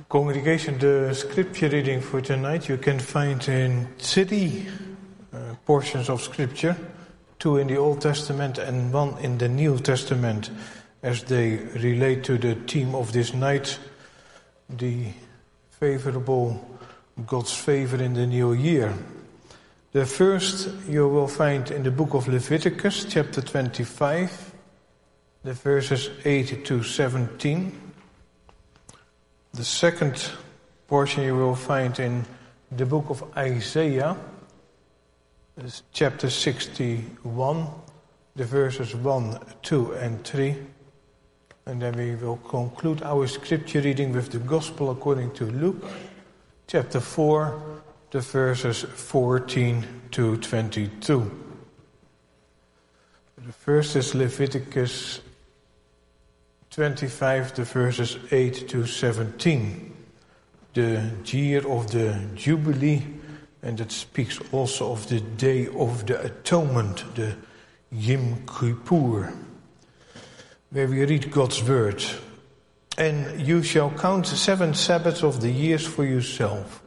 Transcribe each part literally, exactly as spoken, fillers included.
Congregation, the scripture reading for tonight you can find in three uh, portions of scripture, two in the Old Testament and one in the New Testament, as they relate to the theme of this night, the favorable, God's favor in the new year. The first you will find in the book of Leviticus, chapter twenty-five, the verses eight to seventeen. The second portion you will find in the book of Isaiah, chapter sixty-one, the verses one, two and three. And then we will conclude our scripture reading with the Gospel according to Luke, chapter four, the verses fourteen to twenty-two. The first is Leviticus twenty-five, the verses eight to seventeen. The year of the Jubilee, and it speaks also of the Day of the Atonement, the Yom Kippur, where we read God's word. And you shall count seven Sabbaths of the years for yourself,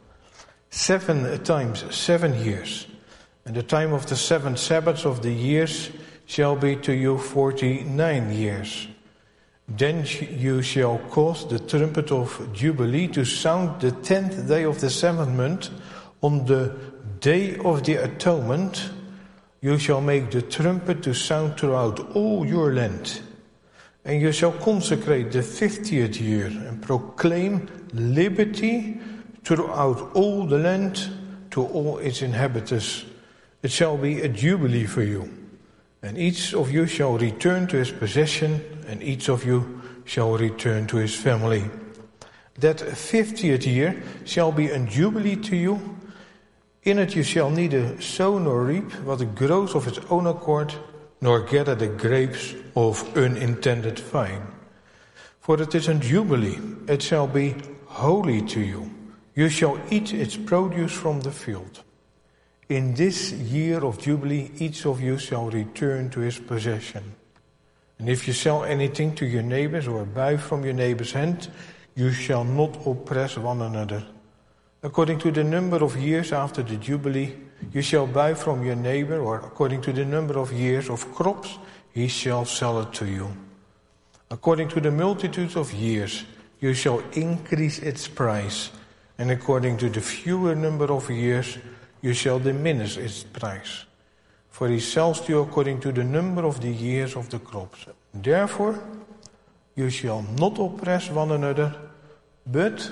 seven times seven years. And the time of the seven Sabbaths of the years shall be to you forty-nine years. Then you shall cause the trumpet of Jubilee to sound the tenth day of the seventh month. On the day of the atonement, you shall make the trumpet to sound throughout all your land. And you shall consecrate the fiftieth year and proclaim liberty throughout all the land to all its inhabitants. It shall be a jubilee for you. And each of you shall return to his possession, and each of you shall return to his family. That fiftieth year shall be a jubilee to you. In it you shall neither sow nor reap what grows of its own accord, nor gather the grapes of unintended vine. For it is a jubilee, it shall be holy to you. You shall eat its produce from the field. In this year of Jubilee, each of you shall return to his possession. And if you sell anything to your neighbors or buy from your neighbor's hand, you shall not oppress one another. According to the number of years after the Jubilee, you shall buy from your neighbor, or according to the number of years of crops, he shall sell it to you. According to the multitude of years, you shall increase its price, and according to the fewer number of years, you shall diminish its price. For he sells to you according to the number of the years of the crops. Therefore, you shall not oppress one another, but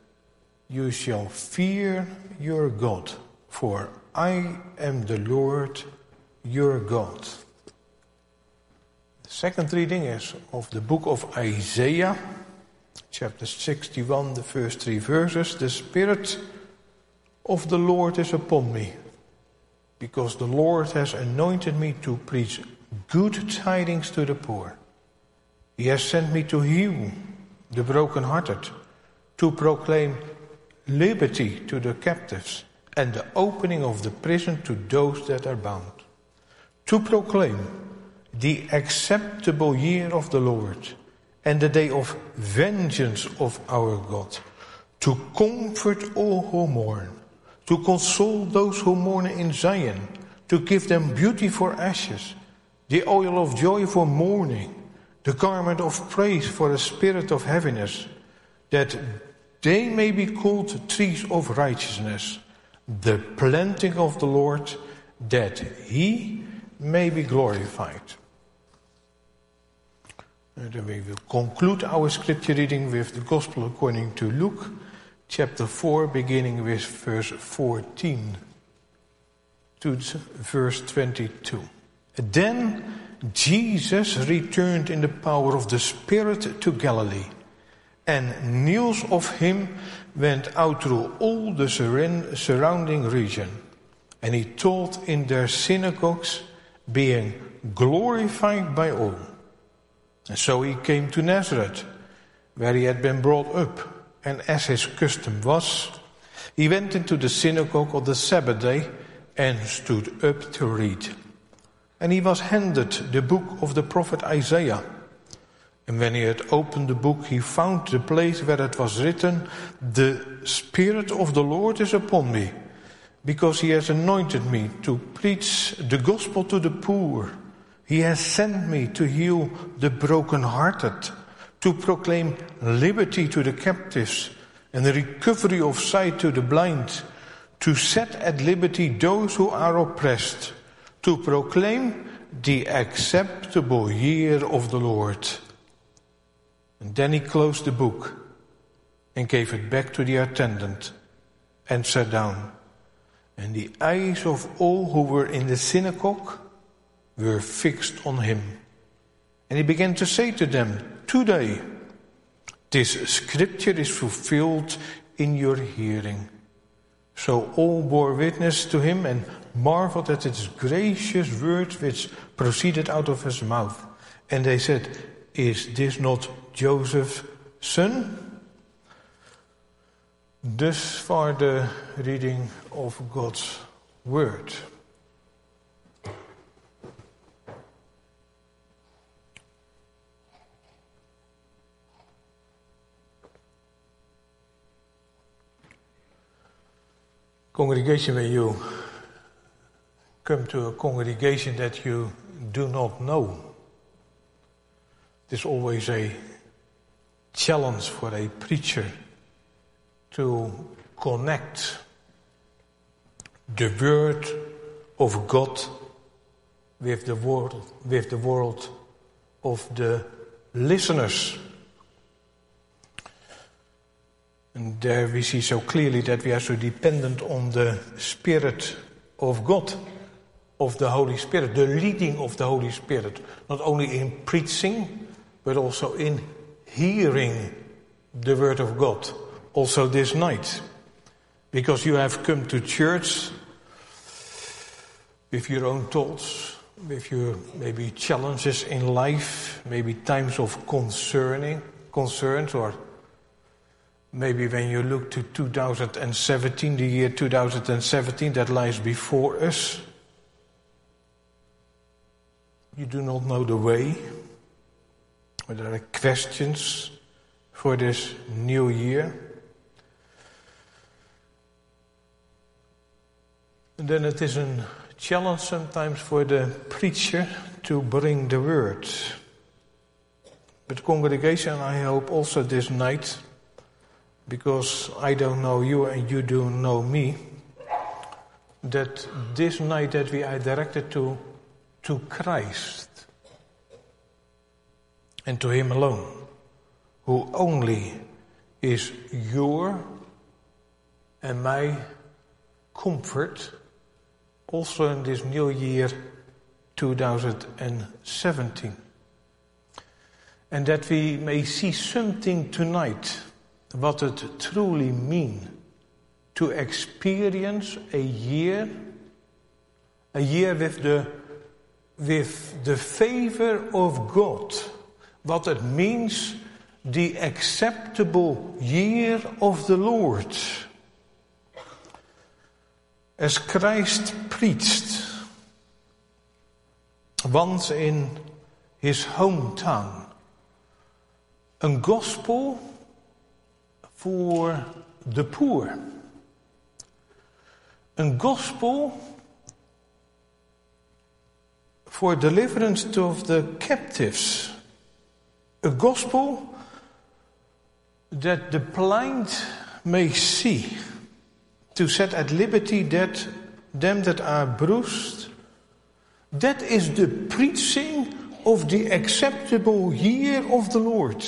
you shall fear your God, for I am the Lord your God. The second reading is of the book of Isaiah, chapter sixty-one, the first three verses. The Spirit of the Lord is upon me, because the Lord has anointed me to preach good tidings to the poor. He has sent me to heal the brokenhearted, to proclaim liberty to the captives, and the opening of the prison to those that are bound, to proclaim the acceptable year of the Lord, and the day of vengeance of our God, to comfort all who mourn, to console those who mourn in Zion, to give them beauty for ashes, the oil of joy for mourning, the garment of praise for a spirit of heaviness, that they may be called trees of righteousness, the planting of the Lord, that he may be glorified. And then we will conclude our scripture reading with the Gospel according to Luke, chapter four, beginning with verse fourteen to verse twenty-two. Then Jesus returned in the power of the Spirit to Galilee, and news of him went out through all the surrounding region. And he taught in their synagogues, being glorified by all. And so he came to Nazareth, where he had been brought up. And as his custom was, he went into the synagogue on the Sabbath day and stood up to read. And he was handed the book of the prophet Isaiah. And when he had opened the book, he found the place where it was written, "The Spirit of the Lord is upon me, because he has anointed me to preach the gospel to the poor. He has sent me to heal the brokenhearted, to proclaim liberty to the captives and the recovery of sight to the blind, to set at liberty those who are oppressed, to proclaim the acceptable year of the Lord." And then he closed the book and gave it back to the attendant and sat down. And the eyes of all who were in the synagogue were fixed on him. And he began to say to them, "Today this scripture is fulfilled in your hearing." So all bore witness to him and marveled at his gracious words which proceeded out of his mouth. And they said, "Is this not Joseph's son?" Thus far the reading of God's word. Congregation, when you come to a congregation that you do not know, it's always a challenge for a preacher to connect the word of God with the world, with the world of the listeners. And there we see so clearly that we are so dependent on the Spirit of God, of the Holy Spirit, the leading of the Holy Spirit, not only in preaching, but also in hearing the Word of God, also this night. Because you have come to church with your own thoughts, with your maybe challenges in life, maybe times of concerning, concerns, or maybe when you look to two thousand seventeen, the year two thousand seventeen that lies before us, you do not know the way, or there are questions for this new year. And then it is a challenge sometimes for the preacher to bring the word. But congregation, I hope also this night, because I don't know you and you don't know me, that this night that we are directed to, to Christ and to Him alone, who only is your and my comfort, also in this new year two thousand seventeen. And that we may see something tonight, what it truly means to experience a year, a year with the, with the favor of God, what it means, the acceptable year of the Lord. As Christ preached once in his hometown, a gospel for the poor, a gospel for deliverance of the captives, a gospel that the blind may see, to set at liberty that them that are bruised. That is the preaching of the acceptable year of the Lord.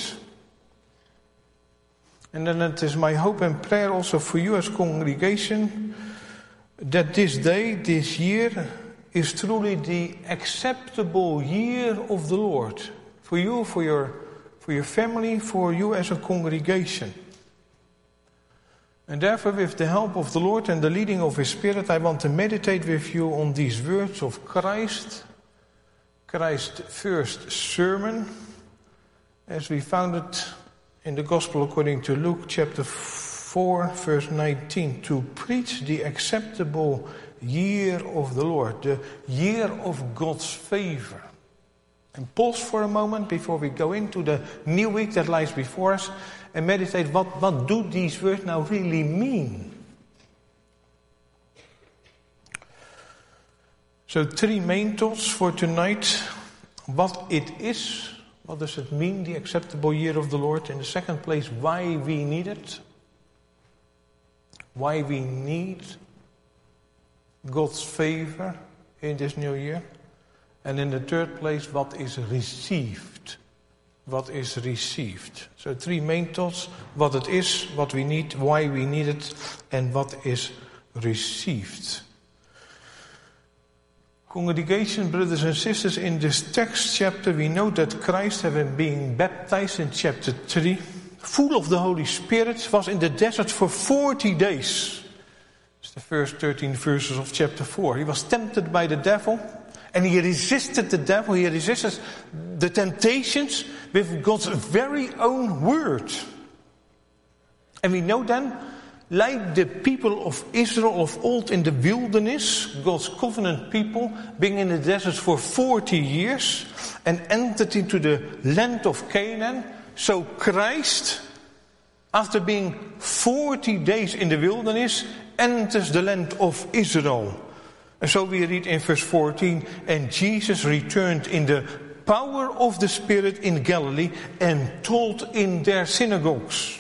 And then it is my hope and prayer also for you as congregation, that this day, this year, is truly the acceptable year of the Lord. For you, for your, for your family, for you as a congregation. And therefore, with the help of the Lord and the leading of His Spirit, I want to meditate with you on these words of Christ, Christ's first sermon, as we found it in the Gospel according to Luke chapter four, verse nineteen, to preach the acceptable year of the Lord, the year of God's favor. And pause for a moment before we go into the new week that lies before us and meditate what, what do these words now really mean? So three main thoughts for tonight. What it is, what does it mean, the acceptable year of the Lord? In the second place, why we need it. Why we need God's favor in this new year. And in the third place, what is received. What is received. So three main thoughts. What it is, what we need, why we need it, and what is received. Congregation, brothers and sisters, in this text chapter we know that Christ, having been baptized in chapter three, full of the Holy Spirit, was in the desert for forty days. It's the first thirteen verses of chapter four. He was tempted by the devil. And he resisted the devil, he resisted the temptations with God's very own word. And we know then, like the people of Israel of old in the wilderness, God's covenant people, being in the desert for forty years and entered into the land of Canaan, so Christ, after being forty days in the wilderness, enters the land of Israel. And so we read in verse fourteen, and Jesus returned in the power of the Spirit in Galilee and taught in their synagogues.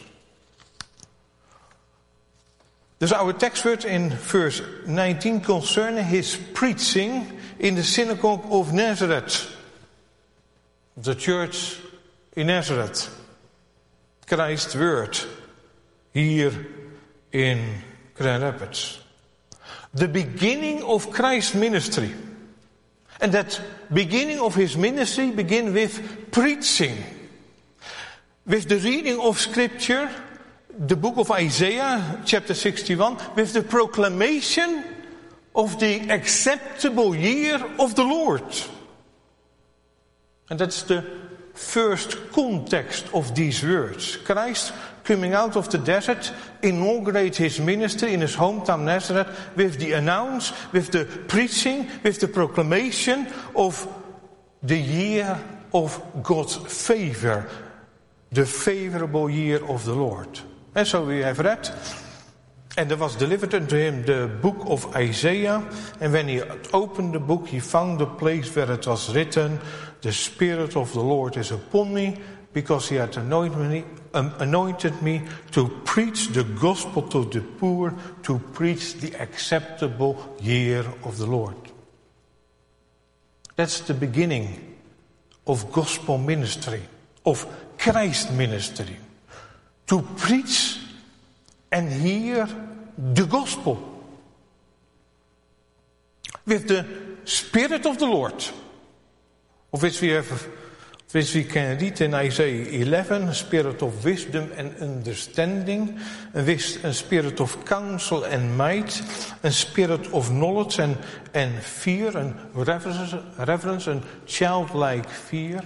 There's our text word in verse nineteen concerning his preaching in the synagogue of Nazareth. The church in Nazareth. Christ's word here in Grand Rapids. The beginning of Christ's ministry. And that beginning of his ministry begins with preaching. With the reading of scripture, the book of Isaiah, chapter sixty-one, with the proclamation of the acceptable year of the Lord. And that's the first context of these words. Christ, coming out of the desert, inaugurate his ministry in his hometown Nazareth with the announce, with the preaching, with the proclamation of the year of God's favor, the favorable year of the Lord. And so we have read, and there was delivered unto him the book of Isaiah, and when he opened the book, he found the place where it was written, the Spirit of the Lord is upon me, because he had anointed me, um, anointed me to preach the gospel to the poor, to preach the acceptable year of the Lord. That's the beginning of gospel ministry, of Christ ministry. To preach and hear the gospel. With the Spirit of the Lord, of which we have which we can read in Isaiah eleven, a spirit of wisdom and understanding, a spirit of counsel and might, a spirit of knowledge and, and fear and reverence, reverence and childlike fear.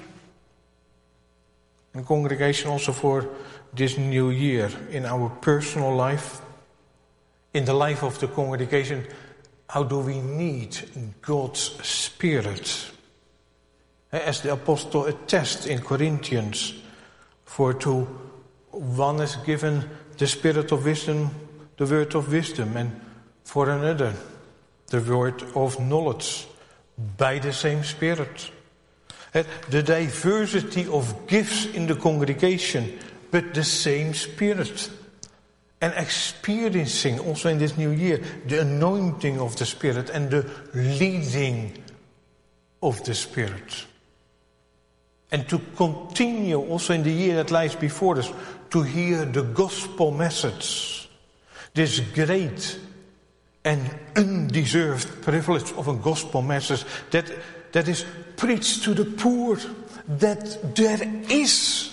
And congregation also for this new year in our personal life, in the life of the congregation, how do we need God's Spirit? As the apostle attests in Corinthians, for to one is given the spirit of wisdom, the word of wisdom, and for another the word of knowledge, by the same Spirit. The diversity of gifts in the congregation, but the same Spirit. And experiencing also in this new year the anointing of the Spirit and the leading of the Spirit. And to continue also in the year that lies before us to hear the gospel message. This great and undeserved privilege of a gospel message that, that is preached to the poor, that there is,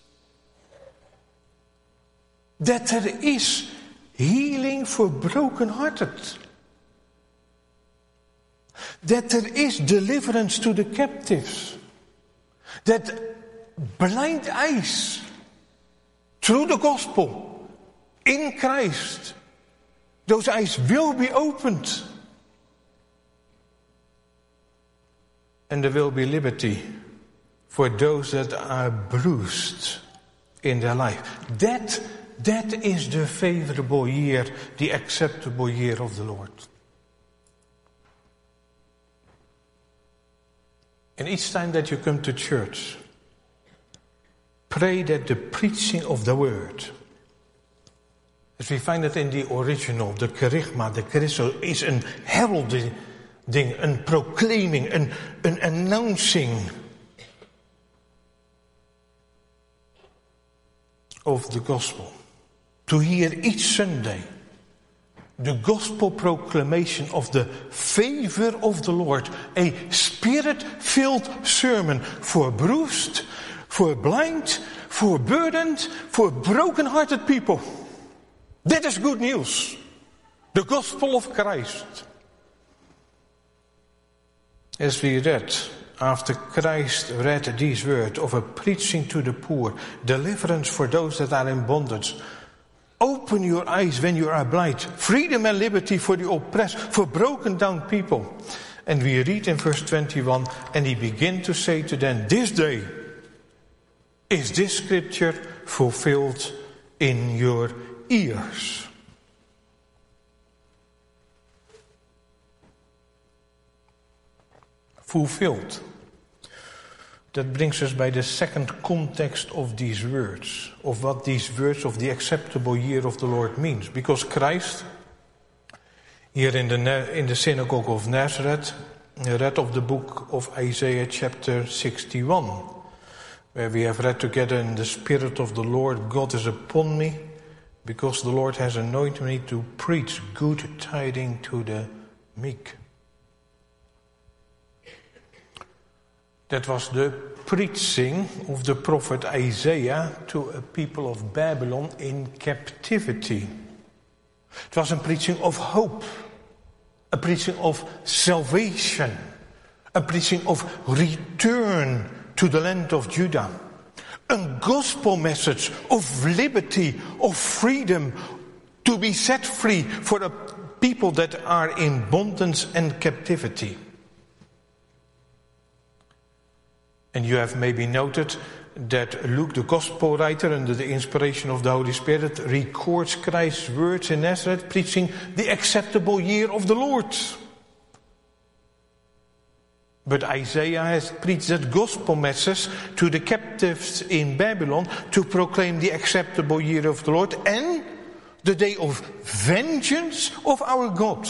that there is healing for brokenhearted. That there is deliverance to the captives. That blind eyes, through the gospel, in Christ, those eyes will be opened. And there will be liberty for those that are bruised in their life. That, that is the favorable year, the acceptable year of the Lord. And each time that you come to church, pray that the preaching of the word, as we find it in the original, the kerygma, the Christo, is an heralding, an proclaiming, an, an announcing of the gospel. To hear each Sunday the gospel proclamation of the favor of the Lord, a spirit-filled sermon for bruised, for blind, for burdened, for broken-hearted people. That is good news. The gospel of Christ. As we read, after Christ read these words of a preaching to the poor, deliverance for those that are in bondage, open your eyes when you are blind, freedom and liberty for the oppressed, for broken down people. And we read in verse twenty-one, and he began to say to them, this day is this scripture fulfilled in your ears. Fulfilled. That brings us by the second context of these words, of what these words of the acceptable year of the Lord means. Because Christ, here in the, in the synagogue of Nazareth, read of the book of Isaiah chapter sixty-one, where we have read together, in the Spirit of the Lord God is upon me, because the Lord has anointed me to preach good tidings to the meek. That was the preaching of the prophet Isaiah to a people of Babylon in captivity. It was a preaching of hope, a preaching of salvation, a preaching of return to the land of Judah. A gospel message of liberty, of freedom, to be set free for the people that are in bondage and captivity. And you have maybe noted that Luke, the gospel writer, under the inspiration of the Holy Spirit, records Christ's words in Nazareth, preaching the acceptable year of the Lord. But Isaiah has preached that gospel message to the captives in Babylon to proclaim the acceptable year of the Lord and the day of vengeance of our God.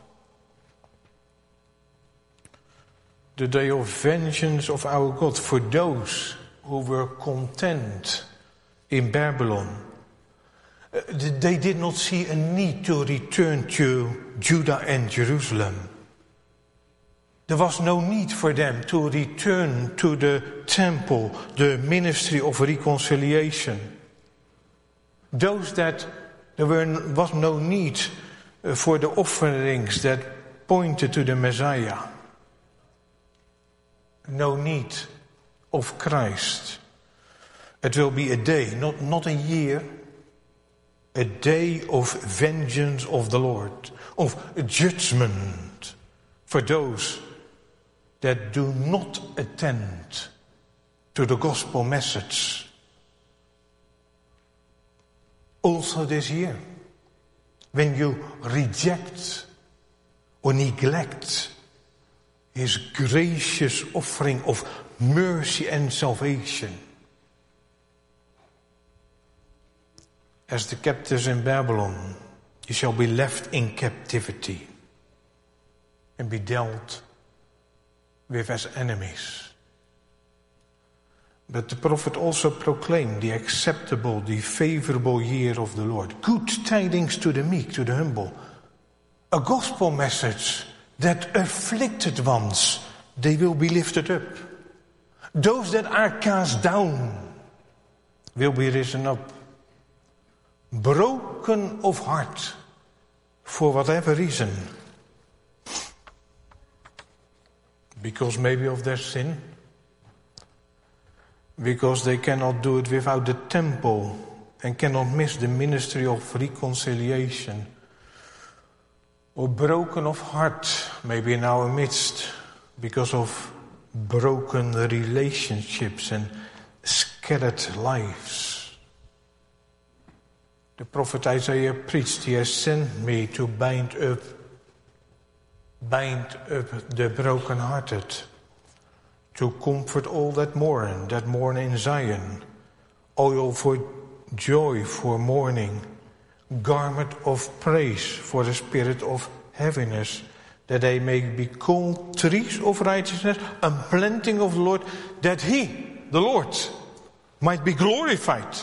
The day of vengeance of our God for those who were content in Babylon. They did not see a need to return to Judah and Jerusalem. There was no need for them to return to the temple, the ministry of reconciliation. Those that there were, was no need for the offerings that pointed to the Messiah. No need of Christ. It will be a day, not, not a year, a day of vengeance of the Lord, of judgment for those that do not attend to the gospel message. Also this year, when you reject or neglect His gracious offering of mercy and salvation. As the captives in Babylon, you shall be left in captivity and be dealt with as enemies. But the prophet also proclaimed the acceptable, the favorable year of the Lord. Good tidings to the meek, to the humble. A gospel message that afflicted ones, they will be lifted up. Those that are cast down will be risen up. Broken of heart, for whatever reason. Because maybe of their sin. Because they cannot do it without the temple and cannot miss the ministry of reconciliation. Or broken of heart, maybe in our midst, because of broken relationships and scattered lives. The prophet Isaiah preached, "He has sent me to bind up, bind up the brokenhearted, to comfort all that mourn, that mourn in Zion, oil for joy for mourning, garment of praise for the spirit of heaviness, that they may be called trees of righteousness, a planting of the Lord, that he, the Lord, might be glorified."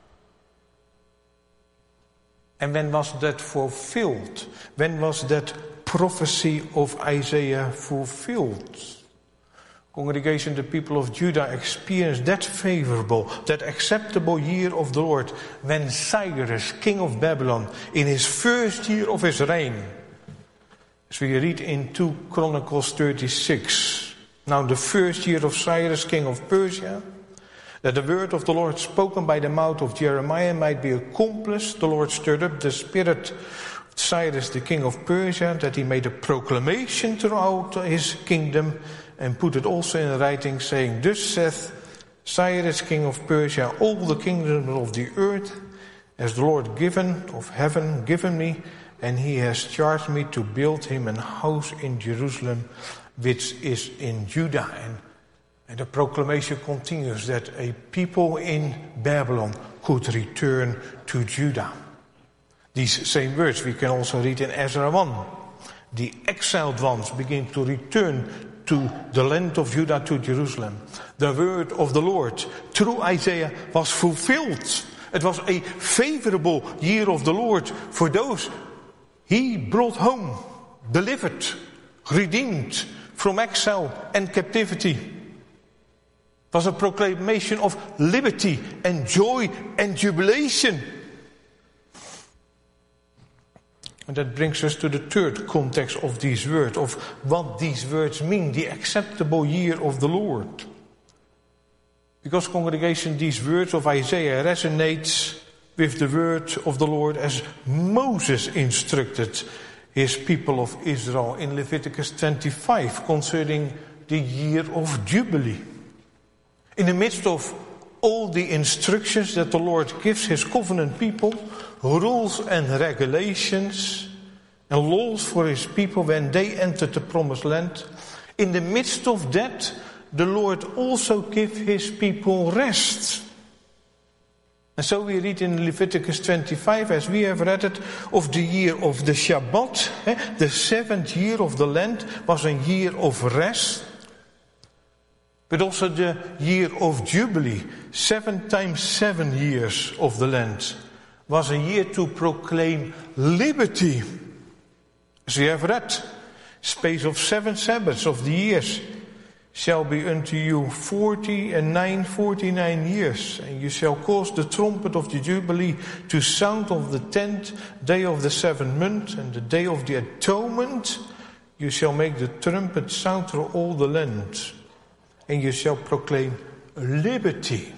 And when was that fulfilled? When was that prophecy of Isaiah fulfilled? Congregation, the people of Judah experienced that favorable, that acceptable year of the Lord when Cyrus, king of Babylon, in his first year of his reign, as we read in two Chronicles thirty-six, now the first year of Cyrus, king of Persia, that the word of the Lord spoken by the mouth of Jeremiah might be accomplished, the Lord stirred up the spirit of Cyrus, the king of Persia, that he made a proclamation throughout his kingdom, and put it also in writing, saying, "Thus saith Cyrus, king of Persia, all the kingdoms of the earth, as the Lord given of heaven given me, and he has charged me to build him an house in Jerusalem, which is in Judah." And, and the proclamation continues that a people in Babylon could return to Judah. These same words we can also read in Ezra one. The exiled ones begin to return to the land of Judah, to Jerusalem. The word of the Lord through Isaiah was fulfilled. It was a favorable year of the Lord for those he brought home, delivered, redeemed from exile and captivity. It was a proclamation of liberty and joy and jubilation. And that brings us to the third context of these words, of what these words mean, the acceptable year of the Lord. Because, congregation, these words of Isaiah resonate with the word of the Lord as Moses instructed his people of Israel in Leviticus twenty-five concerning the year of Jubilee. In the midst of all the instructions that the Lord gives his covenant people, rules and regulations and laws for his people when they entered the promised land, in the midst of that, the Lord also gives his people rest. And so we read in Leviticus twenty-five, as we have read it, of the year of the Shabbat, eh, the seventh year of the land was a year of rest. But also the year of Jubilee, seven times seven years of the land, was a year to proclaim liberty. As we have read, space of seven Sabbaths of the years shall be unto you forty and nine, forty-nine years, and you shall cause the trumpet of the Jubilee to sound on the tenth day of the seventh month, and the day of the atonement you shall make the trumpet sound through all the land, and you shall proclaim liberty.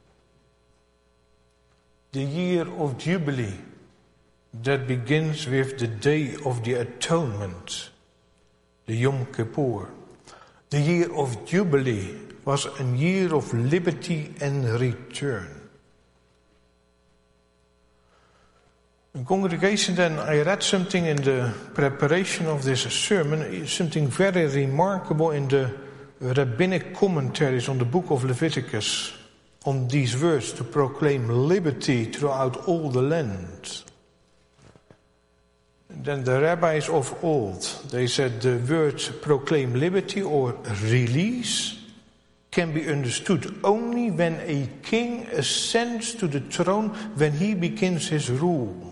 The year of Jubilee that begins with the day of the atonement, the Yom Kippur. The year of Jubilee was a year of liberty and return. In congregation, then, I read something in the preparation of this sermon, something very remarkable in the rabbinic commentaries on the book of Leviticus, on these words to proclaim liberty throughout all the land. And then the rabbis of old, they said the word proclaim liberty or release can be understood only when a king ascends to the throne, when he begins his rule.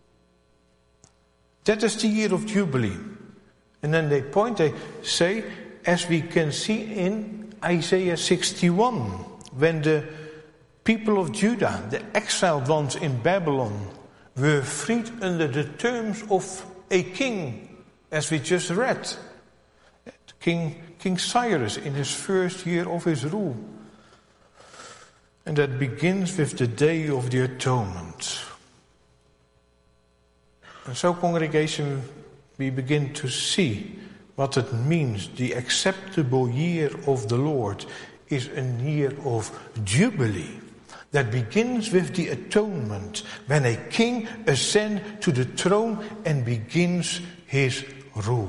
That is the year of Jubilee. And then they point, they say, as we can see in Isaiah sixty-one, when the people of Judah, the exiled ones in Babylon, were freed under the terms of a king, as we just read. King, King Cyrus in his first year of his rule. And that begins with the Day of the Atonement. And so, congregation, we begin to see what it means. The acceptable year of the Lord is a year of jubilee that begins with the atonement, when a king ascends to the throne and begins his rule.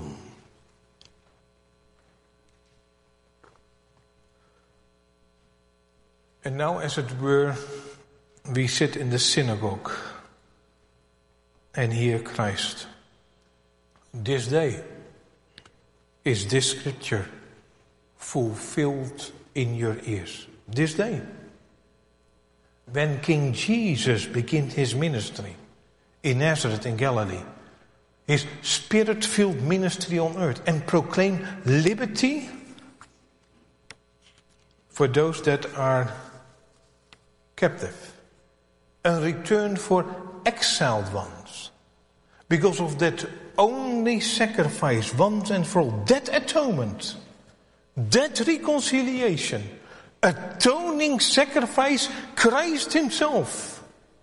And now, as it were, we sit in the synagogue and hear Christ. This day is this scripture fulfilled in your ears. This day. When King Jesus began his ministry in Nazareth in Galilee, his spirit-filled ministry on earth, and proclaimed liberty for those that are captive, and return for exiled ones, because of that only sacrifice once and for all, that atonement, that reconciliation, atoning sacrifice, Christ himself,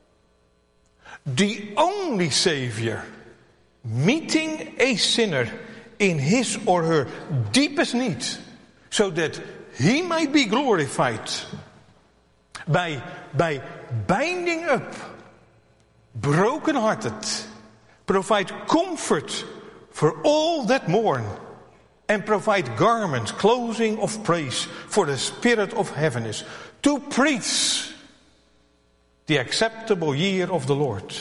the only Savior, meeting a sinner in his or her deepest need, so that he might be glorified by, by binding up brokenhearted, provide comfort for all that mourn, and provide garments, clothing of praise for the spirit of heaviness, to preach the acceptable year of the Lord.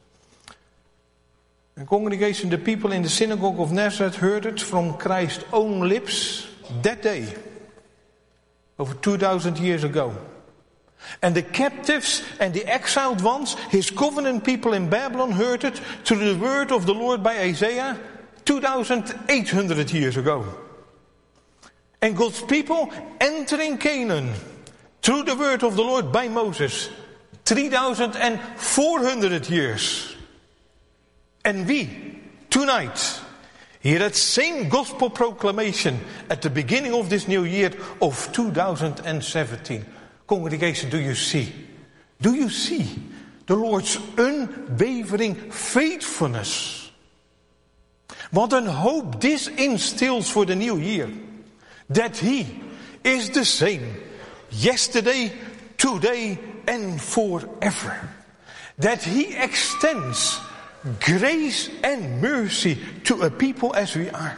And congregation, the people in the synagogue of Nazareth heard it from Christ's own lips that day, over two thousand years ago. And the captives and the exiled ones, his covenant people in Babylon, heard it through the word of the Lord by Isaiah two thousand eight hundred years ago. And God's people entering Canaan through the word of the Lord by Moses three thousand four hundred years. And we, tonight, hear that same gospel proclamation at the beginning of this new year of two thousand seventeen. Congregation, do you see? Do you see the Lord's unwavering faithfulness? What an hope this instills for the new year. That he is the same yesterday, today, and forever. That he extends grace and mercy to a people as we are.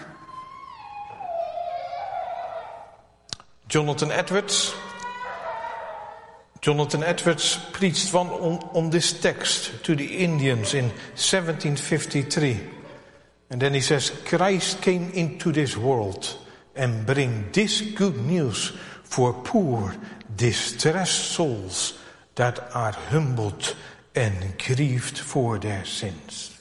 Jonathan Edwards Jonathan Edwards preached one on, on this text to the Indians in seventeen fifty-three. And then he says, Christ came into this world and bring this good news for poor, distressed souls that are humbled and grieved for their sins.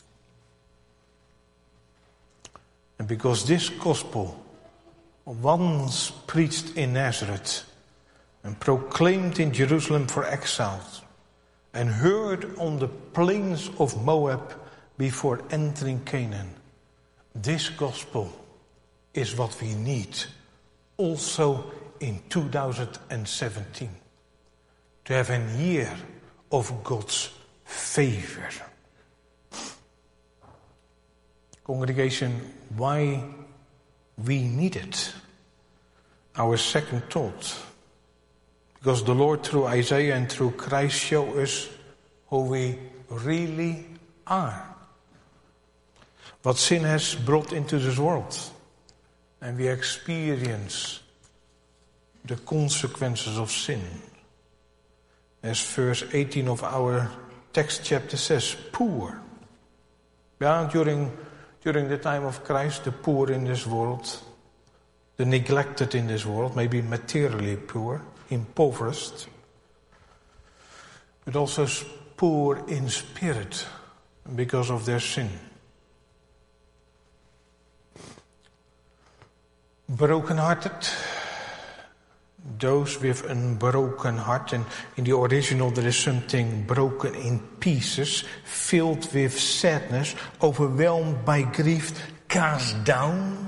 And because this gospel, once preached in Nazareth and proclaimed in Jerusalem for exiles, and heard on the plains of Moab before entering Canaan, this gospel is what we need also in two thousand seventeen. To have a year of God's favor. Congregation, why we need it? Our second thought. Because the Lord through Isaiah and through Christ show us who we really are. What sin has brought into this world. And we experience the consequences of sin. As verse eighteen of our text chapter says, poor. Yeah, during, during the time of Christ, the poor in this world, the neglected in this world, maybe materially poor, impoverished, but also poor in spirit because of their sin. Broken-hearted, those with a broken heart, and in the original there is something broken in pieces, filled with sadness, overwhelmed by grief, cast down.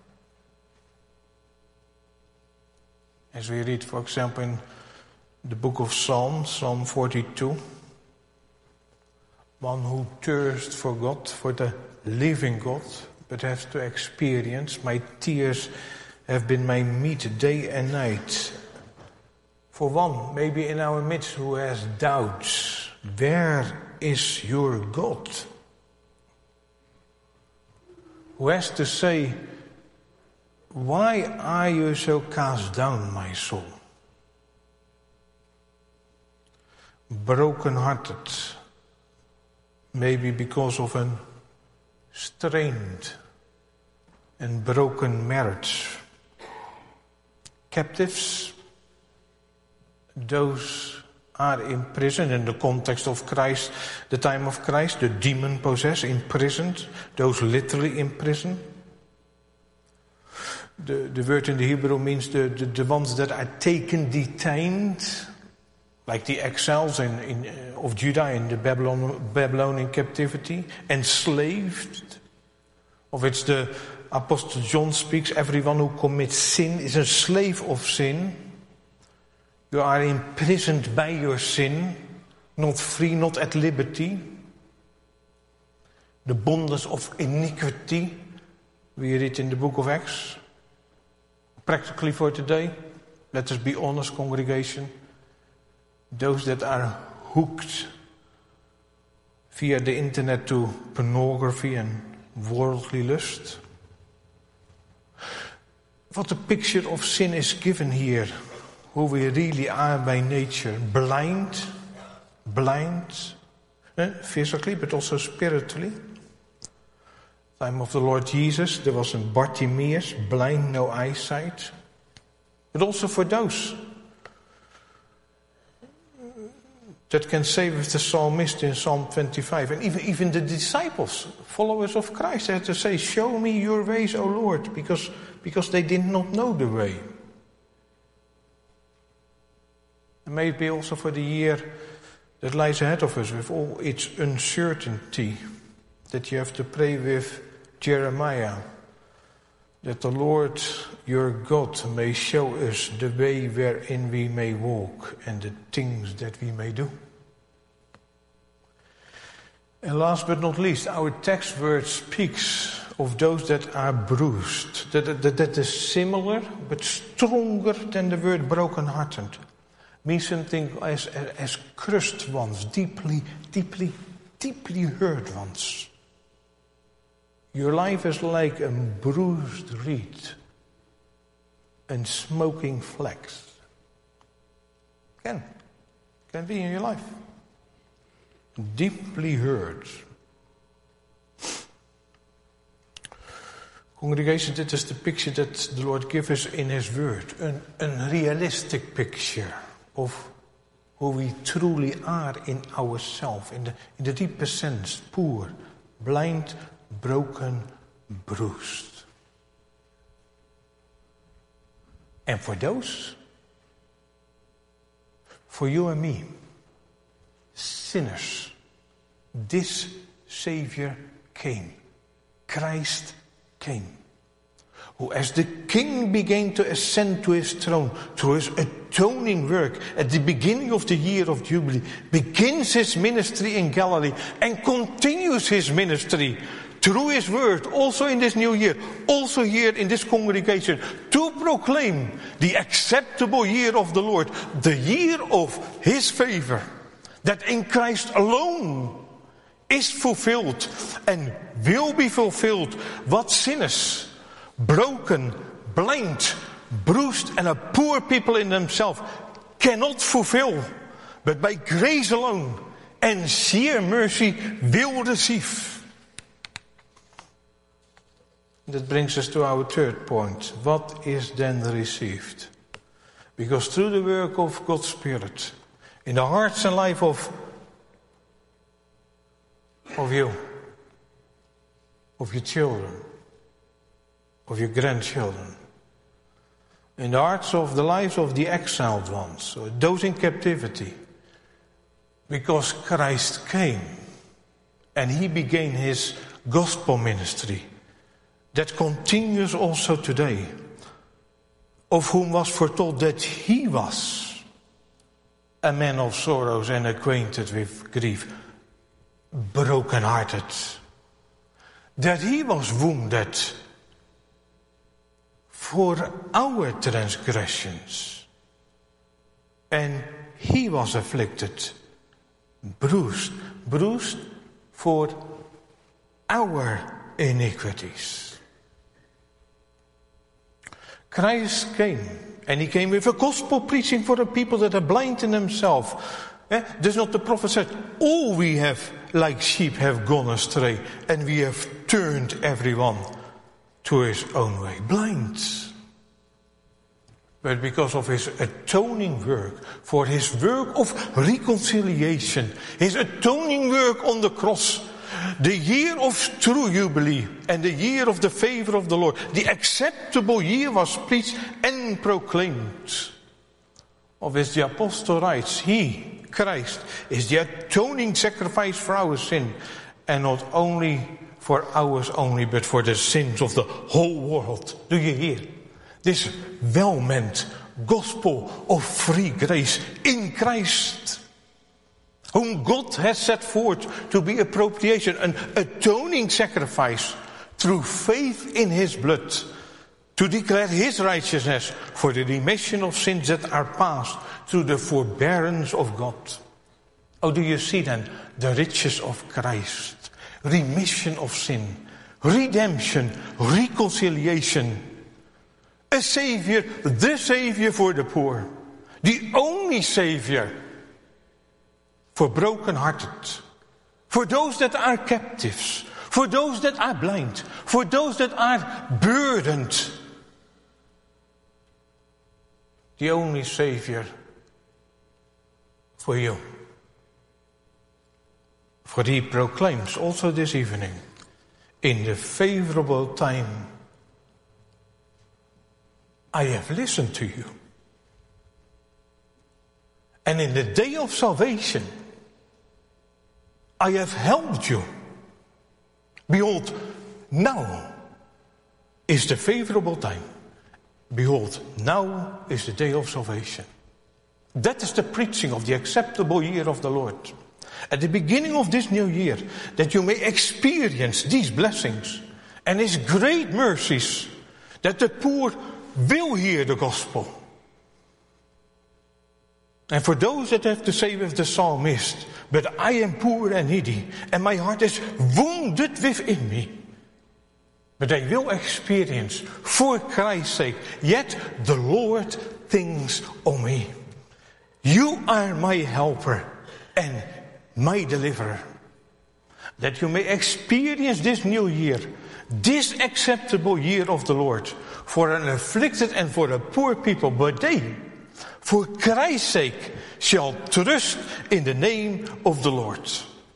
As we read, for example, in the book of Psalms, Psalm forty-two, one who thirsts for God, for the living God, but have to experience. My tears have been my meat day and night. For one, maybe in our midst, who has doubts, where is your God? Who has to say, why are you so cast down, my soul? Broken-hearted, maybe because of a strained and broken marriage. Captives, those are in prison in the context of Christ, the time of Christ, the demon-possessed, imprisoned, those literally in prison. The, the word in the Hebrew means the, the, the ones that are taken, detained, like the exiles in, in, uh, of Judah in the Babylon, Babylonian captivity, enslaved, of which the Apostle John speaks, everyone who commits sin is a slave of sin. You are imprisoned by your sin, not free, not at liberty. The bondage of iniquity, we read in the book of Acts. Practically for today, let us be honest, congregation. Those that are hooked via the internet to pornography and worldly lust. What a picture of sin is given here. Who we really are by nature. Blind, blind, eh, physically but also spiritually. Time of the Lord Jesus, there was a Bartimaeus, blind, no eyesight. But also for those that can say with the psalmist in Psalm twenty-five, and even, even the disciples, followers of Christ, they had to say, show me your ways, O Lord, because, because they did not know the way. And may it be also for the year that lies ahead of us with all its uncertainty, that you have to pray with Jeremiah, that the Lord your God may show us the way wherein we may walk and the things that we may do. And last but not least, our text word speaks of those that are bruised, that, that, that is similar but stronger than the word broken-hearted. Means something as, as, as crushed ones, deeply, deeply, deeply hurt ones. Your life is like a bruised reed and smoking flax. Can, can be in your life. Deeply hurt. Congregation, dit is the picture that the Lord gives us in His Word. An unrealistic picture of who we truly are in ourselves, in the, in the deepest sense, poor, blind, broken, bruised. And for those, for you and me, sinners, this Savior came. Christ came. Who as the King began to ascend to His throne through His atoning work at the beginning of the year of Jubilee, begins His ministry in Galilee and continues His ministry through His word, also in this new year, also here in this congregation, to proclaim the acceptable year of the Lord, the year of His favor, that in Christ alone is fulfilled and will be fulfilled what sinners, broken, blind, bruised, and a poor people in themselves cannot fulfill, but by grace alone and sheer mercy will receive. That brings us to our third point. What is then received? Because through the work of God's Spirit, in the hearts and life of, of you, of your children, of your grandchildren, in the hearts of the lives of the exiled ones, those in captivity, because Christ came and He began His gospel ministry that continues also today, of whom was foretold that He was a man of sorrows and acquainted with grief, broken-hearted, that he was wounded for our transgressions, and he was afflicted, bruised, bruised for our iniquities. Christ came, and he came with a gospel preaching for the people that are blind in themselves. Eh? Does not the prophet said, all we have like sheep have gone astray, and we have turned everyone to his own way, blind. But because of his atoning work, for his work of reconciliation, his atoning work on the cross, the year of true jubilee and the year of the favor of the Lord, the acceptable year was preached and proclaimed. Of as the apostle writes, he, Christ, is the atoning sacrifice for our sin, and not only for ours only, but for the sins of the whole world. Do you hear? This well-meant gospel of free grace in Christ, whom God has set forth to be a propitiation, an atoning sacrifice through faith in his blood, to declare his righteousness for the remission of sins that are past through the forbearance of God. Oh, do you see then the riches of Christ? Remission of sin, redemption, reconciliation. A Savior, the Savior for the poor. The only Savior for broken-hearted. For those that are captives. For those that are blind. For those that are burdened. The only Savior for you. For he proclaims also this evening, in the favorable time, I have listened to you. And in the day of salvation, I have helped you. Behold, now is the favorable time. Behold, now is the day of salvation. That is the preaching of the acceptable year of the Lord. At the beginning of this new year, that you may experience these blessings and his great mercies, that the poor will hear the gospel. And for those that have to say with the psalmist, but I am poor and needy, and my heart is wounded within me. But they will experience, for Christ's sake, yet the Lord thinks on me. You are my helper and my deliverer. That you may experience this new year, this acceptable year of the Lord, for an afflicted and for a poor people, but they, for Christ's sake, shall trust in the name of the Lord.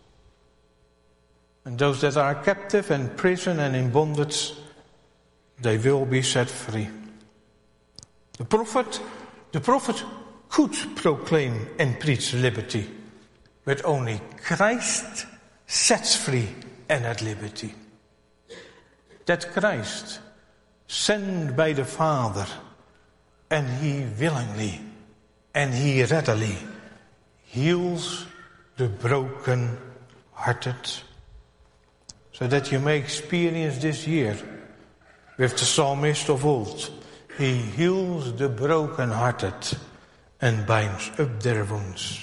And those that are captive and prison and in bondage, they will be set free. The prophet, the prophet could proclaim and preach liberty, but only Christ sets free and at liberty. That Christ, sent by the Father, and he willingly and he readily heals the broken-hearted, so that you may experience this year with the psalmist of old. He heals the broken-hearted and binds up their wounds.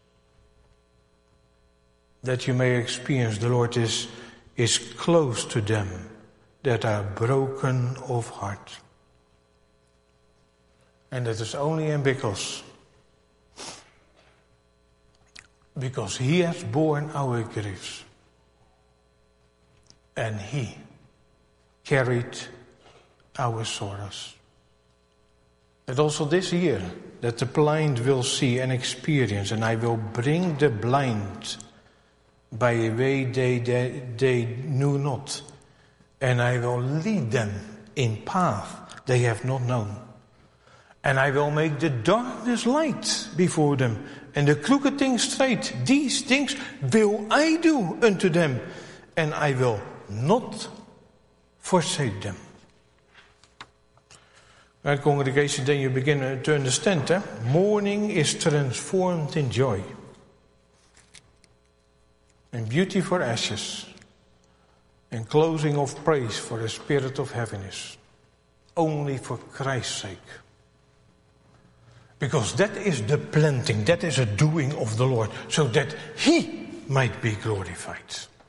That you may experience the Lord is, is close to them that are broken of heart. And that is only in because, because he has borne our griefs. And he carried our sorrows. And also this year, that the blind will see and experience, and I will bring the blind by a way they, they, they knew not. And I will lead them in path they have not known. And I will make the darkness light before them, and the crooked things straight. These things will I do unto them, and I will not forsake them. Right, congregation, then you begin to understand, eh? Mourning is transformed in joy. And beauty for ashes. and closing of praise for the spirit of heaviness. Only for Christ's sake. Because that is the planting, that is a doing of the Lord, so that He might be glorified.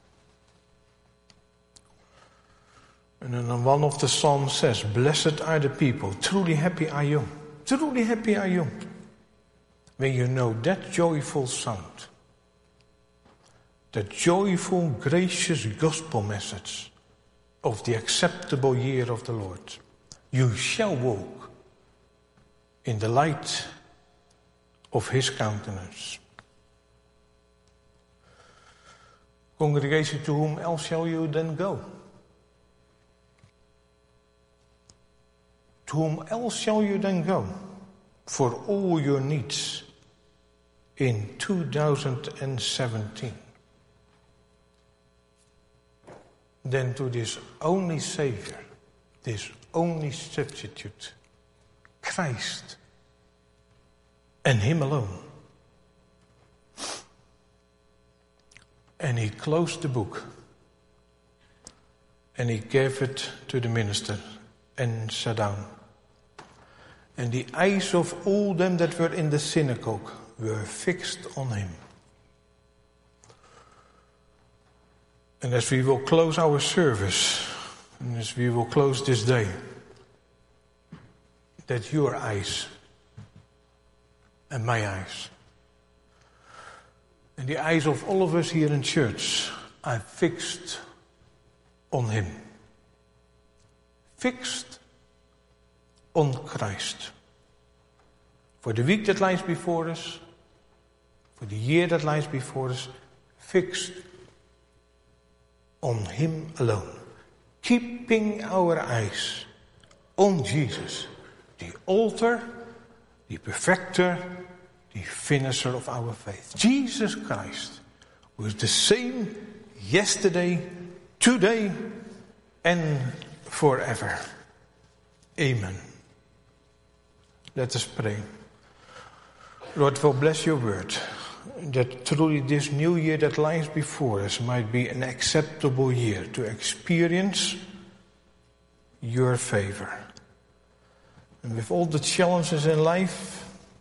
And then one of the psalms says, blessed are the people, truly happy are you. Truly happy are you. When you know that joyful sound. The joyful, gracious gospel message of the acceptable year of the Lord. You shall walk in the light of His countenance. Congregation, to whom else shall you then go? To whom else shall you then go for all your needs in two thousand seventeen? Than to this only Savior, this only substitute, Christ, and Him alone. And He closed the book, and He gave it to the minister, and sat down. And the eyes of all them that were in the synagogue were fixed on Him. And as we will close our service, and as we will close this day, that your eyes and my eyes and the eyes of all of us here in church are fixed on Him. Fixed on Christ. For the week that lies before us, for the year that lies before us, fixed on Him alone. Keeping our eyes on Jesus, the author, the perfecter, the finisher of our faith. Jesus Christ, who is the same yesterday, today, and forever. Amen. Let us pray. Lord, we'll bless your word, that truly this new year that lies before us might be an acceptable year to experience your favor. And with all the challenges in life,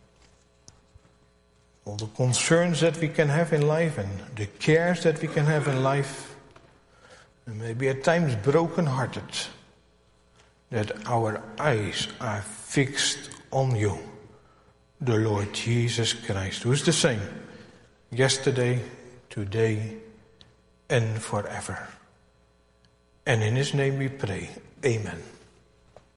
all the concerns that we can have in life and the cares that we can have in life, and maybe at times broken-hearted, that our eyes are fixed on you, the Lord Jesus Christ, who is the same yesterday, today, and forever. And in His name we pray. Amen.